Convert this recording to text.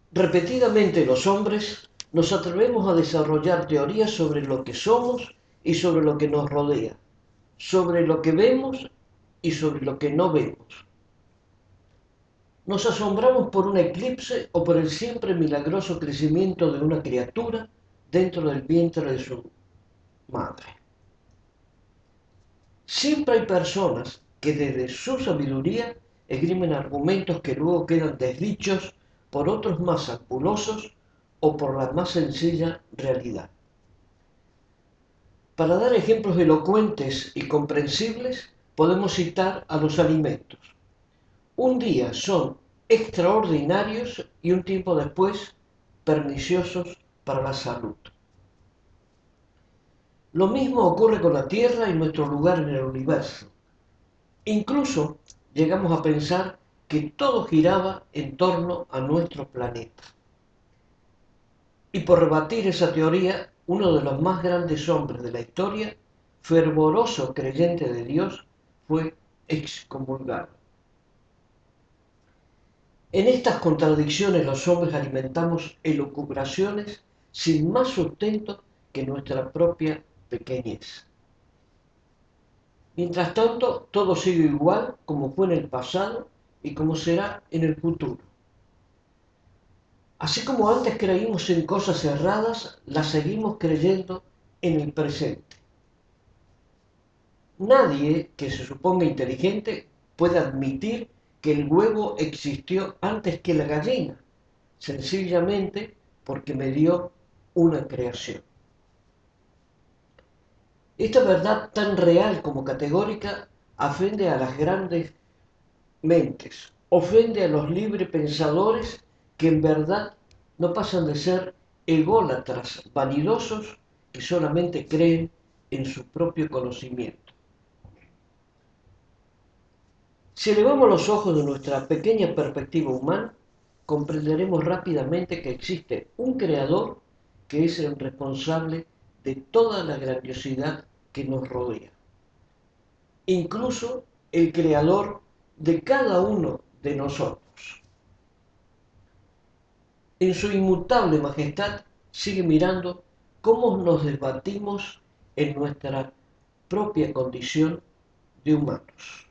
Repetidamente los hombres nos atrevemos a desarrollar teorías sobre lo que somos y sobre lo que nos rodea, sobre lo que vemos y sobre lo que no vemos. Nos asombramos por un eclipse o por el siempre milagroso crecimiento de una criatura dentro del vientre de su madre. Siempre hay personas que desde su sabiduría esgrimen argumentos que luego quedan desdichos por otros más ampulosos o por la más sencilla realidad. Para dar ejemplos elocuentes y comprensibles, podemos citar a los alimentos. Un día son extraordinarios y un tiempo después perniciosos para la salud. Lo mismo ocurre con la Tierra y nuestro lugar en el universo. Incluso llegamos a pensar que todo giraba en torno a nuestro planeta. Y por rebatir esa teoría, uno de los más grandes hombres de la historia, fervoroso creyente de Dios, fue excomulgado. En estas contradicciones los hombres alimentamos elucubraciones sin más sustento que nuestra propia pequeñez. Mientras tanto, todo sigue igual como fue en el pasado y como será en el futuro. Así como antes creímos en cosas erradas, las seguimos creyendo en el presente. Nadie que se suponga inteligente puede admitir que el huevo existió antes que la gallina, sencillamente porque me dio una creación. Esta verdad tan real como categórica ofende a las grandes mentes, ofende a los librepensadores que en verdad no pasan de ser ególatras vanidosos que solamente creen en su propio conocimiento. Si elevamos los ojos de nuestra pequeña perspectiva humana, comprenderemos rápidamente que existe un creador que es el responsable de toda la grandiosidad que nos rodea. Incluso el creador de cada uno de nosotros. En su inmutable majestad sigue mirando cómo nos debatimos en nuestra propia condición de humanos.